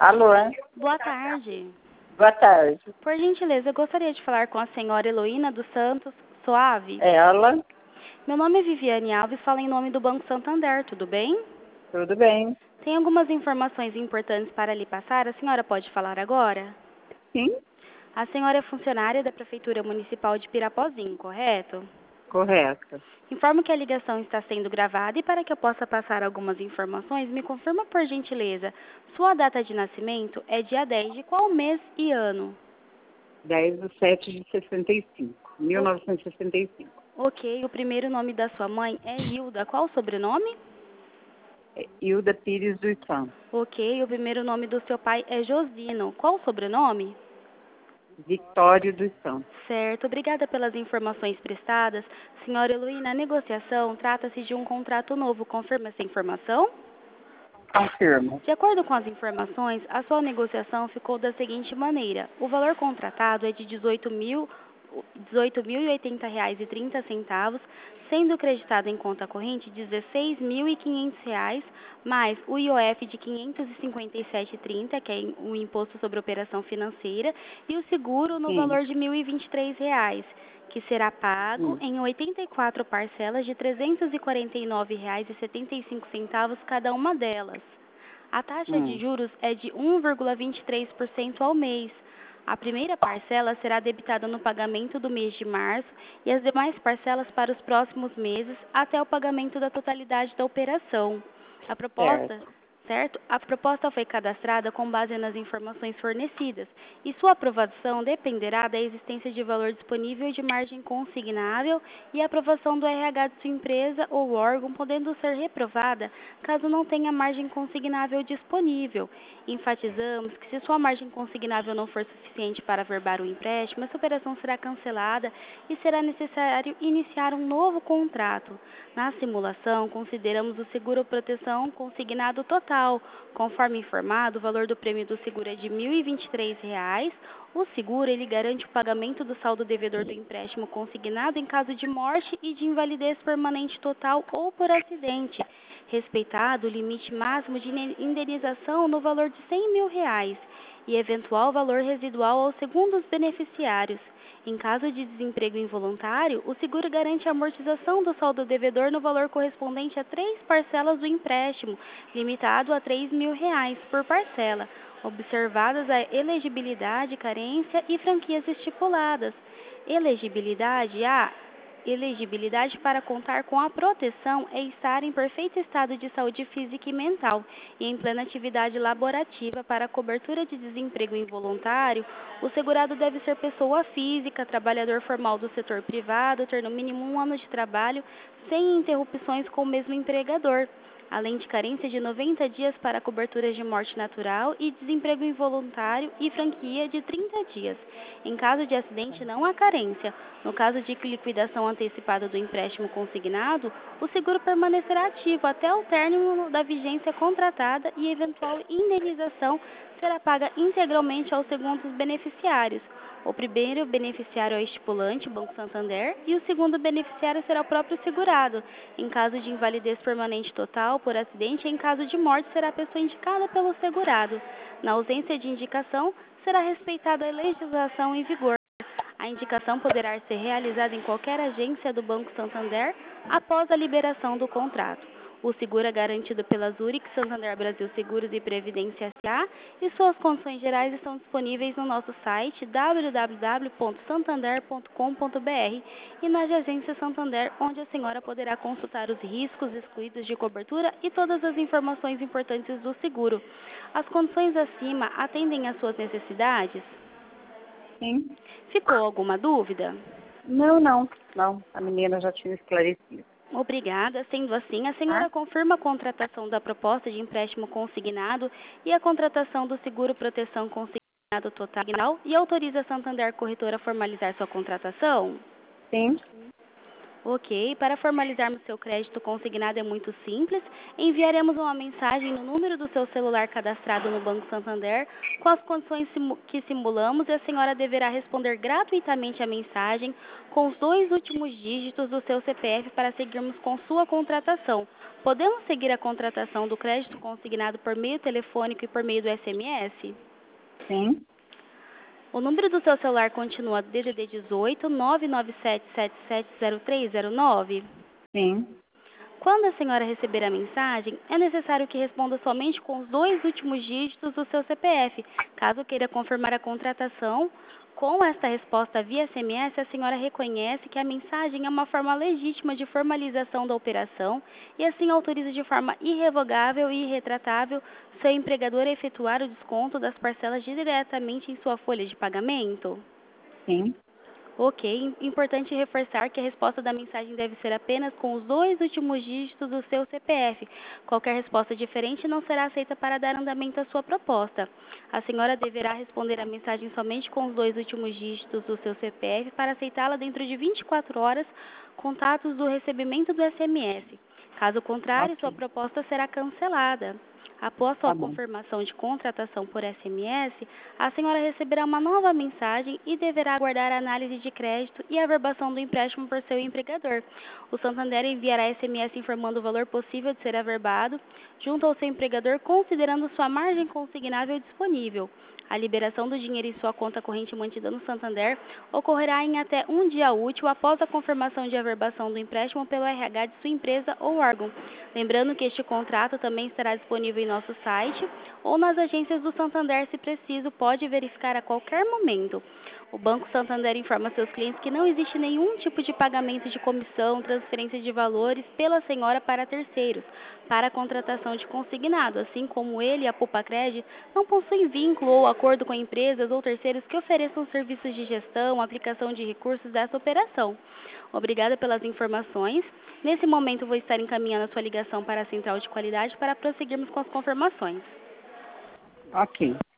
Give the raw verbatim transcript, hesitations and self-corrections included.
Alô? Boa tarde. Boa tarde. Por gentileza, eu gostaria de falar com a senhora Heloína dos Santos Soave. É ela? Meu nome é Viviane Alves, falo em nome do Banco Santander, tudo bem? Tudo bem? Tem algumas informações importantes para lhe passar, a senhora pode falar agora? Sim, A senhora é funcionária da Prefeitura Municipal de Pirapozinho, correto? correto. Informo que a ligação está sendo gravada e para que eu possa passar algumas informações, me confirma por gentileza, sua data de nascimento é dia dez de qual mês e ano? dez de setembro de sessenta e cinco, mil novecentos e sessenta e cinco. Ok, o primeiro nome da sua mãe é Hilda, qual o sobrenome? É Hilda Pires dos Santos. Ok, o primeiro nome do seu pai é Josino, qual o sobrenome? Vitório dos Santos. Certo, obrigada pelas informações prestadas. Senhora Heloína, a negociação trata-se de um contrato novo, confirma essa informação? Confirmo. De acordo com as informações, a sua negociação ficou da seguinte maneira: o valor contratado é de dezoito mil, dezoito mil e oitenta reais e trinta centavos, sendo creditado em conta corrente dezesseis mil e quinhentos reais, mais o I O F de quinhentos e cinquenta e sete reais e trinta centavos, que é o Imposto sobre Operação Financeira, e o seguro no Sim. valor de mil e vinte e três reais, que será pago Sim. em oitenta e quatro parcelas de trezentos e quarenta e nove reais e setenta e cinco centavos cada uma delas. A taxa de Hum. juros é de um vírgula vinte e três por cento ao mês. A primeira parcela será debitada no pagamento do mês de março e as demais parcelas para os próximos meses até o pagamento da totalidade da operação. A proposta, Certo. certo? A proposta foi cadastrada com base nas informações fornecidas e sua aprovação dependerá da existência de valor disponível de margem consignável e aprovação do R H de sua empresa ou órgão, podendo ser reprovada caso não tenha margem consignável disponível. Enfatizamos que se sua margem consignável não for suficiente para averbar o empréstimo, essa operação será cancelada e será necessário iniciar um novo contrato. Na simulação, consideramos o seguro-proteção consignado total. Conforme informado, o valor do prêmio do seguro é de mil e vinte e três reais. O seguro ele garante o pagamento do saldo devedor do empréstimo consignado em caso de morte e de invalidez permanente total ou por acidente, respeitado o limite máximo de indenização no valor de cem mil reais e eventual valor residual aos segundos beneficiários. Em caso de desemprego involuntário, o seguro garante a amortização do saldo devedor no valor correspondente a três parcelas do empréstimo, limitado a três mil reais por parcela, observadas a elegibilidade, carência e franquias estipuladas. Elegibilidade A. Elegibilidade para contar com a proteção é estar em perfeito estado de saúde física e mental e em plena atividade laborativa. Para a cobertura de desemprego involuntário, o segurado deve ser pessoa física, trabalhador formal do setor privado, ter no mínimo um ano de trabalho sem interrupções com o mesmo empregador, além de carência de noventa dias para coberturas de morte natural e desemprego involuntário e franquia de trinta dias. Em caso de acidente, não há carência. No caso de liquidação antecipada do empréstimo consignado, o seguro permanecerá ativo até o término da vigência contratada e eventual indenização será paga integralmente aos segundos beneficiários. O primeiro beneficiário é o estipulante, Banco Santander, e o segundo beneficiário será o próprio segurado. Em caso de invalidez permanente total por acidente, em caso de morte, será a pessoa indicada pelo segurado. Na ausência de indicação, será respeitada a legislação em vigor. A indicação poderá ser realizada em qualquer agência do Banco Santander após a liberação do contrato. O seguro é garantido pela Zurich Santander Brasil Seguros e Previdência S A e suas condições gerais estão disponíveis no nosso site w w w ponto santander ponto com ponto b r e na agência Santander, onde a senhora poderá consultar os riscos excluídos de cobertura e todas as informações importantes do seguro. As condições acima atendem às suas necessidades? Sim. Ficou alguma dúvida? Não, não. Não. A menina já tinha esclarecido. Obrigada. Sendo assim, a senhora Tá? confirma a contratação da proposta de empréstimo consignado e a contratação do seguro proteção consignado total e autoriza a Santander Corretora a formalizar sua contratação? Sim. Ok, para formalizarmos seu crédito consignado é muito simples. Enviaremos uma mensagem no número do seu celular cadastrado no Banco Santander com as condições simu- que simulamos e a senhora deverá responder gratuitamente a mensagem com os dois últimos dígitos do seu C P F para seguirmos com sua contratação. Podemos seguir a contratação do crédito consignado por meio telefônico e por meio do S M S? Sim, O número do seu celular continua D D D dezoito, nove nove sete sete sete zero três zero nove? sim. Quando a senhora receber a mensagem, é necessário que responda somente com os dois últimos dígitos do seu C P F. Caso queira confirmar a contratação, com esta resposta via S M S, a senhora reconhece que a mensagem é uma forma legítima de formalização da operação e assim autoriza de forma irrevogável e irretratável seu empregador a efetuar o desconto das parcelas diretamente em sua folha de pagamento? Sim. Ok, importante reforçar que a resposta da mensagem deve ser apenas com os dois últimos dígitos do seu C P F. Qualquer resposta diferente não será aceita para dar andamento à sua proposta. A senhora deverá responder a mensagem somente com os dois últimos dígitos do seu C P F para aceitá-la dentro de vinte e quatro horas, contatos do recebimento do S M S. Caso contrário, sua Ok, proposta será cancelada. Após sua tá bom. confirmação de contratação por S M S, a senhora receberá uma nova mensagem e deverá aguardar a análise de crédito e a averbação do empréstimo por seu empregador. O Santander enviará S M S informando o valor possível de ser averbado junto ao seu empregador, considerando sua margem consignável disponível. A liberação do dinheiro em sua conta corrente mantida no Santander ocorrerá em até um dia útil após a confirmação de averbação do empréstimo pelo R H de sua empresa ou órgão. Lembrando que este contrato também estará disponível em nosso site ou nas agências do Santander, se preciso, pode verificar a qualquer momento. O Banco Santander informa seus clientes que não existe nenhum tipo de pagamento de comissão, transferência de valores pela senhora para terceiros, para a contratação de consignado, assim como ele e a Pupacred não possuem vínculo ou acordo com empresas ou terceiros que ofereçam serviços de gestão, aplicação de recursos dessa operação. Obrigada pelas informações. Nesse momento, vou estar encaminhando a sua ligação para a central de qualidade para prosseguirmos com as confirmações. Ok.